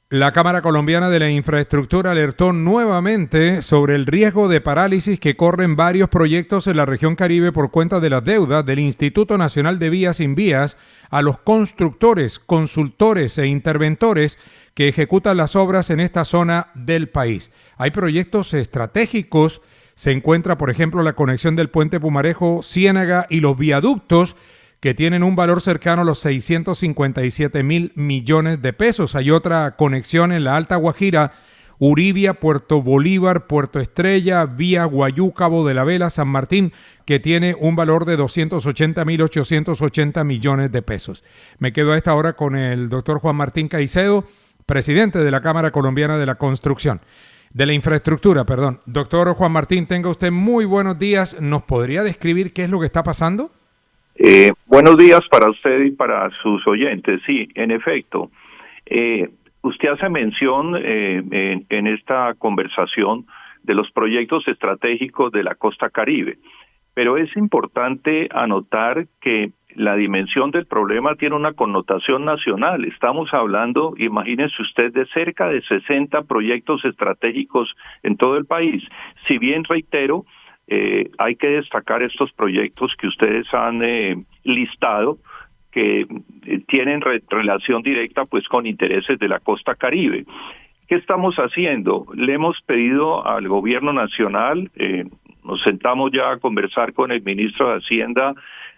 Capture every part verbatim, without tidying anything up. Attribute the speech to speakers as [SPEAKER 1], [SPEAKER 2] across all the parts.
[SPEAKER 1] La Cámara Colombiana de la Infraestructura alertó nuevamente sobre el riesgo de parálisis que corren varios proyectos en la región Caribe por cuenta de las deudas del Instituto Nacional de Vías Invías a los constructores, consultores e interventores que ejecutan las obras en esta zona del país. Hay proyectos estratégicos, se encuentra por ejemplo la conexión del puente Pumarejo, Ciénaga y los viaductos que tienen un valor cercano a los seiscientos cincuenta y siete mil millones de pesos. Hay otra conexión en la Alta Guajira, Uribia, Puerto Bolívar, Puerto Estrella, vía Guayú, Cabo de la Vela, San Martín, que tiene un valor de doscientos ochenta mil ochocientos ochenta millones de pesos. Me quedo a esta hora con el doctor Juan Martín Caicedo, presidente de la Cámara Colombiana de la Construcción, de la Infraestructura, perdón. Doctor Juan Martín, tenga usted muy buenos días. ¿Nos podría describir qué es lo que está pasando?
[SPEAKER 2] Eh, buenos días para usted y para sus oyentes. Sí, en efecto, eh, usted hace mención eh, en, en esta conversación de los proyectos estratégicos de la costa Caribe, pero es importante anotar que la dimensión del problema tiene una connotación nacional. Estamos hablando, imagínense usted, de cerca de sesenta proyectos estratégicos en todo el país. Si bien, reitero, Eh, hay que destacar estos proyectos que ustedes han eh, listado, que eh, tienen re- relación directa pues con intereses de la costa Caribe. ¿Qué estamos haciendo? Le hemos pedido al gobierno nacional, eh, nos sentamos ya a conversar con el ministro de Hacienda,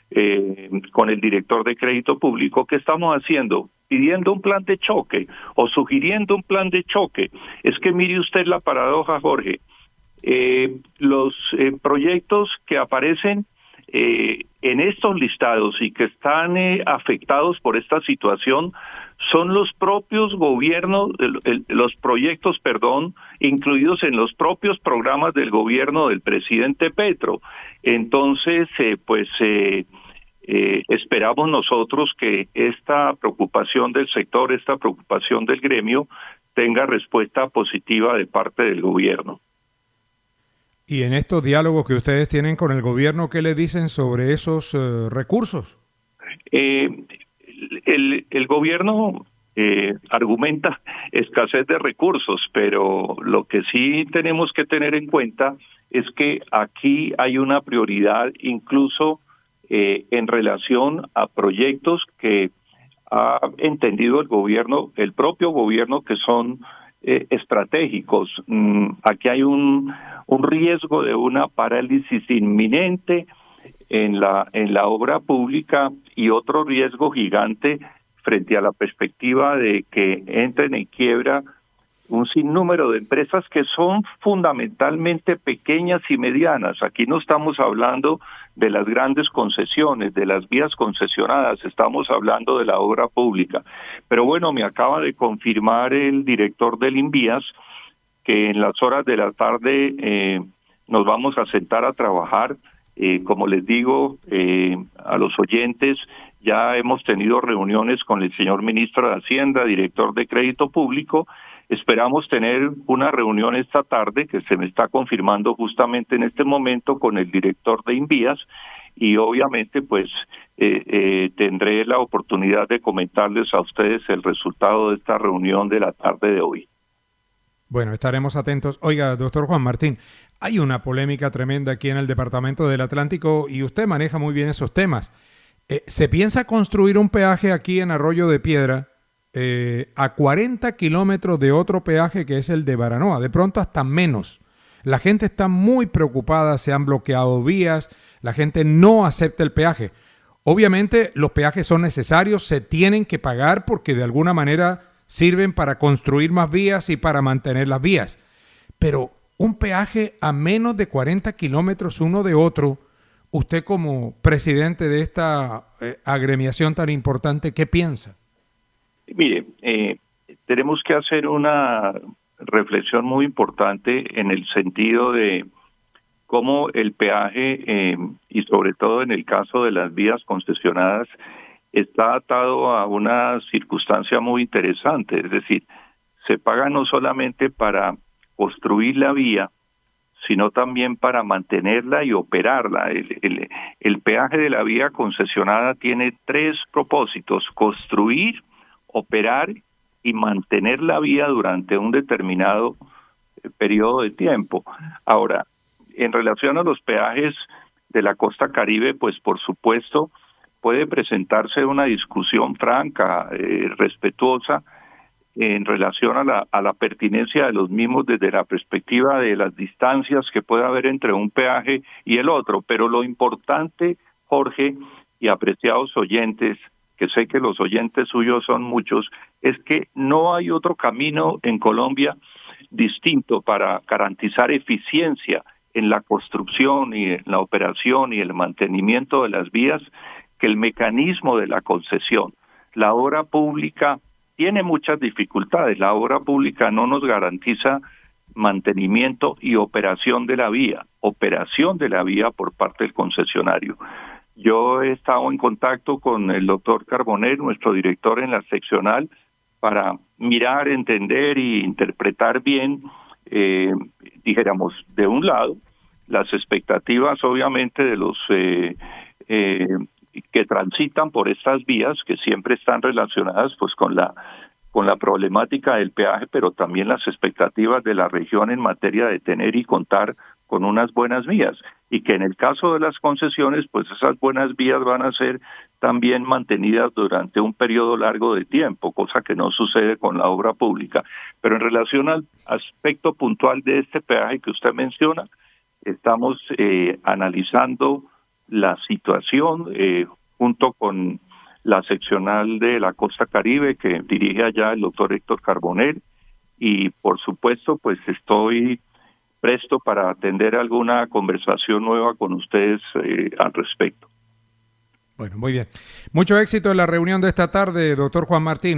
[SPEAKER 2] eh, con el director de Crédito Público. ¿Qué estamos haciendo? Pidiendo un plan de choque o sugiriendo un plan de choque. Es que mire usted la paradoja, Jorge. Eh, los eh, proyectos que aparecen eh, en estos listados y que están eh, afectados por esta situación son los propios gobiernos, el, el, los proyectos, perdón, incluidos en los propios programas del gobierno del presidente Petro. Entonces, eh, pues eh, eh, esperamos nosotros que esta preocupación del sector, esta preocupación del gremio, tenga respuesta positiva de parte del gobierno.
[SPEAKER 1] Y en estos diálogos que ustedes tienen con el gobierno, ¿qué le dicen sobre esos uh, recursos?
[SPEAKER 2] Eh, el, el gobierno eh, argumenta escasez de recursos, pero lo que sí tenemos que tener en cuenta es que aquí hay una prioridad incluso eh, en relación a proyectos que ha entendido el gobierno, el propio gobierno, que son eh, estratégicos. Mm, aquí hay un un riesgo de una parálisis inminente en la en la obra pública y otro riesgo gigante frente a la perspectiva de que entren en quiebra un sinnúmero de empresas que son fundamentalmente pequeñas y medianas. Aquí no estamos hablando de las grandes concesiones, de las vías concesionadas, estamos hablando de la obra pública. Pero bueno, me acaba de confirmar el director del Invías que en las horas de la tarde eh, nos vamos a sentar a trabajar. Eh, como les digo eh, a los oyentes, ya hemos tenido reuniones con el señor ministro de Hacienda, director de Crédito Público. Esperamos tener una reunión esta tarde, que se me está confirmando justamente en este momento, con el director de Invías, y obviamente pues eh, eh, tendré la oportunidad de comentarles a ustedes el resultado de esta reunión de la tarde de hoy.
[SPEAKER 1] Bueno, estaremos atentos. Oiga, doctor Juan Martín, hay una polémica tremenda aquí en el Departamento del Atlántico y usted maneja muy bien esos temas. Eh, ¿Se piensa construir un peaje aquí en Arroyo de Piedra eh, a cuarenta kilómetros de otro peaje que es el de Baranoa? De pronto hasta menos. La gente está muy preocupada, se han bloqueado vías, la gente no acepta el peaje. Obviamente los peajes son necesarios, se tienen que pagar porque de alguna manera sirven para construir más vías y para mantener las vías. Pero un peaje a menos de cuarenta kilómetros uno de otro, usted como presidente de esta eh, agremiación tan importante, ¿qué piensa?
[SPEAKER 2] Mire, eh, tenemos que hacer una reflexión muy importante en el sentido de cómo el peaje, eh, y sobre todo en el caso de las vías concesionadas, está atado a una circunstancia muy interesante. Es decir, se paga no solamente para construir la vía, sino también para mantenerla y operarla. El, el, el peaje de la vía concesionada tiene tres propósitos: construir, operar y mantener la vía durante un determinado eh, periodo de tiempo. Ahora, en relación a los peajes de la costa Caribe, pues por supuesto puede presentarse una discusión franca, eh, respetuosa, en relación a la, a la pertinencia de los mismos desde la perspectiva de las distancias que puede haber entre un peaje y el otro. Pero lo importante, Jorge y apreciados oyentes, que sé que los oyentes suyos son muchos, es que no hay otro camino en Colombia distinto para garantizar eficiencia en la construcción y en la operación y el mantenimiento de las vías que el mecanismo de la concesión. La obra pública tiene muchas dificultades. La obra pública no nos garantiza mantenimiento y operación de la vía, operación de la vía por parte del concesionario. Yo he estado en contacto con el doctor Carboner, nuestro director en la seccional, para mirar, entender e interpretar bien, eh, dijéramos, de un lado, las expectativas obviamente de los eh, eh, que transitan por estas vías, que siempre están relacionadas pues con la con la problemática del peaje, pero también las expectativas de la región en materia de tener y contar con unas buenas vías, y que en el caso de las concesiones, pues esas buenas vías van a ser también mantenidas durante un periodo largo de tiempo, cosa que no sucede con la obra pública. Pero en relación al aspecto puntual de este peaje que usted menciona, estamos eh, analizando la situación eh, junto con la seccional de la Costa Caribe que dirige allá el doctor Héctor Carbonell, y por supuesto pues estoy presto para atender alguna conversación nueva con ustedes eh, al respecto.
[SPEAKER 1] Bueno, muy bien. Mucho éxito en la reunión de esta tarde, doctor Juan Martín.